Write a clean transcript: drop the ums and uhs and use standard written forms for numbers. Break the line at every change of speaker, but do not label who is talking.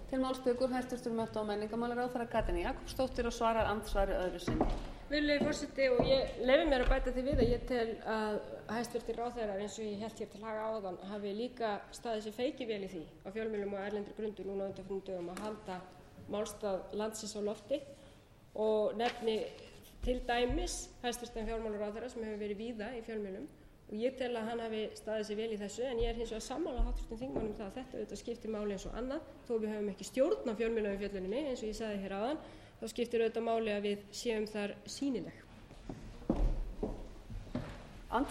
Til máls tekur hæstv. mennta- og menningarmálaráðherra Katrín Jakobsdóttir og svarar andsvari öðru sinni.
Virðulegi forseti, og ég leyfi mér að bæta því við að ég tel að hæstvirtir ráðherrar, eins og ég hélt hér til haga áðan, hafi líka staðið sér feikivel í því á fjölmiðlum og erlendri grundu núna á undanförnum dögum að halda málstað landsins á lofti og nefni til dæmis hæstvirtan fjármálaráðherra sem hefur verið víða í fjölmiðlum og ég tel að hann hafi staðið sér vel í þessu, en ég hins vegar sammála hv. þingmönnum það að þetta auðvitað skiptir máli eins og annað, þó við höfum ekki stjórn á fjölmiðlaumfjölluninni eins og ég sagði hér áðan, þá skiptir auðvitað máli að við séum þar sýnileg.